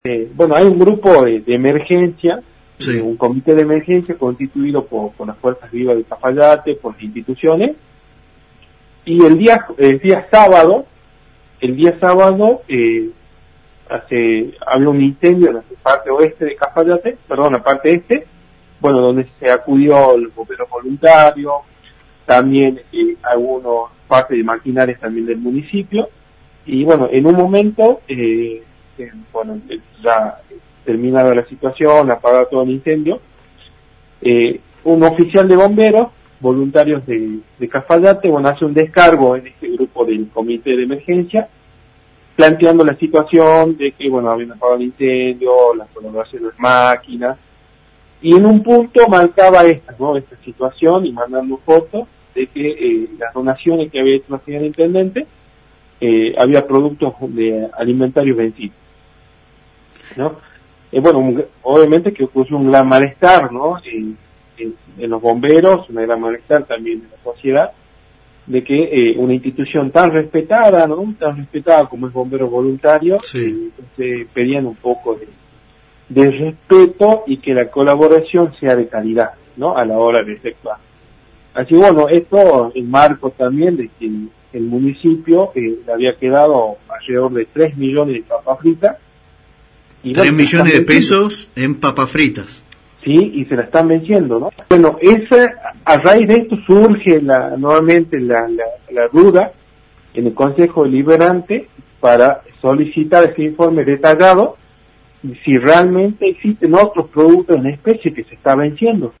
Bueno, hay un grupo de emergencia, Sí. un comité de emergencia constituido por las fuerzas vivas de Cafayate, por las instituciones, y el día sábado, había un incendio en la parte oeste de Cafayate, perdón, la parte este, bueno, donde se acudió los bomberos voluntarios, también algunos partes de maquinarias también del municipio, y bueno, en un momento, ya terminada la situación, apagado todo el incendio, un oficial de bomberos, voluntarios de Cafayate, bueno, hace un descargo en este grupo del comité de emergencia, planteando la situación de que, bueno, habían apagado el incendio, las colaboraciones de las máquinas, y en un punto marcaba esta situación y mandando fotos de que las donaciones que había hecho la señora intendente, había productos alimentarios vencidos, ¿no? Bueno, obviamente que ocurrió un gran malestar, ¿no? En los bomberos, un gran malestar también en la sociedad, de que una institución tan respetada, ¿no? Tan respetada como es Bomberos Voluntarios, Sí. pedían un poco de respeto y que la colaboración sea de calidad, ¿no? A la hora de efectuar. Así bueno, esto en marco también de que el municipio le había quedado alrededor de 3 millones de papas fritas. Y 3 bueno, millones de pesos en papas fritas. Sí, y se la están venciendo, ¿no? Bueno, a raíz de esto surge nuevamente la duda en el Consejo Deliberante para solicitar ese informe detallado si realmente existen otros productos en especie que se está venciendo.